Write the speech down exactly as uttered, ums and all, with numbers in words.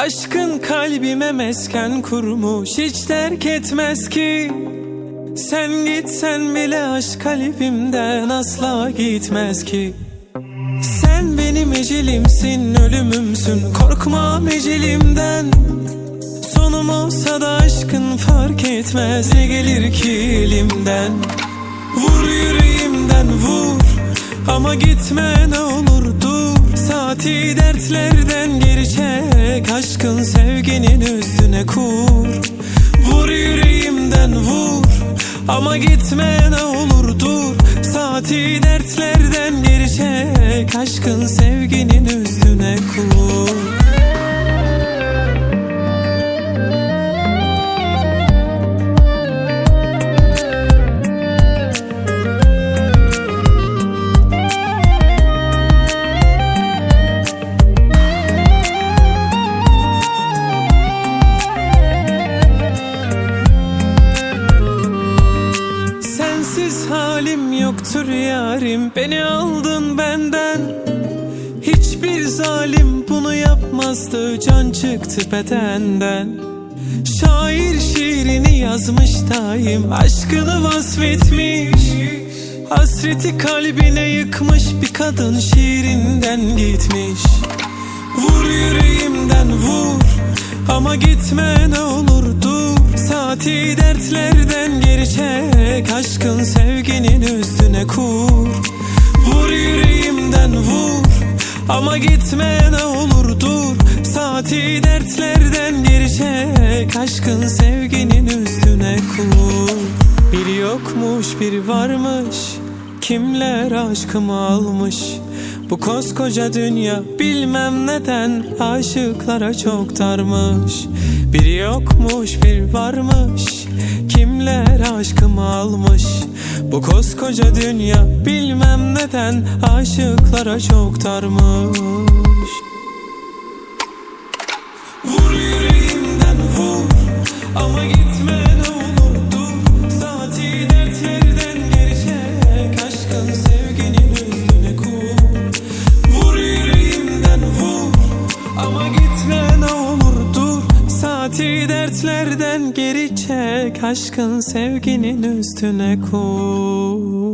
Aşkın kalbime mesken kurmuş, hiç terk etmez ki. Sen gitsen bile aşk kalbimden asla gitmez ki. Sen benim ecelimsin, ölümümsün, korkmam ecelimden. Sonum olsa da aşkın fark etmez, ne gelir ki elimden. Vur yüreğimden vur, ama gitme ne olur dur. Saati dertlerden geri çek, aşkın sevginin üstüne kur. Vur yüreğimden vur, ama gitme ne olur dur. Saati dertlerden geri çek, aşkın sevginin üstüne kur. Halim yoktur yarim, beni aldın benden. Hiçbir zalim bunu yapmazdı, can çıktı bedenden. Şair şiirini yazmış daim, aşkını vasfetmiş. Hasreti kalbine yıkmış bir kadın, şiirinden gitmiş. Vur yüreğimden vur, ama gitme ne olur dur. Saati dertlerden geri çek, aşkın sevginin üstüne kur. Vur yüreğimden vur, ama gitme ne olur dur. Saati dertlerden geri çek, aşkın sevginin üstüne kur. Bir yokmuş bir varmış, kimler aşkımı almış. Bu koskoca dünya bilmem neden aşıklara çok darmış. Bir yokmuş bir varmış, kimler aşkımı almış. Bu koskoca dünya bilmem neden aşıklara çok darmış. Vur yüreğimden vur, ama gitme ne olur dur. Saati dertlerden geri çek, aşkın sevginin üstüne kur. Vur yüreğimden vur, ama gitme ne olur dur. Saati dertlerden geri çek, aşkın sevginin üstüne kur.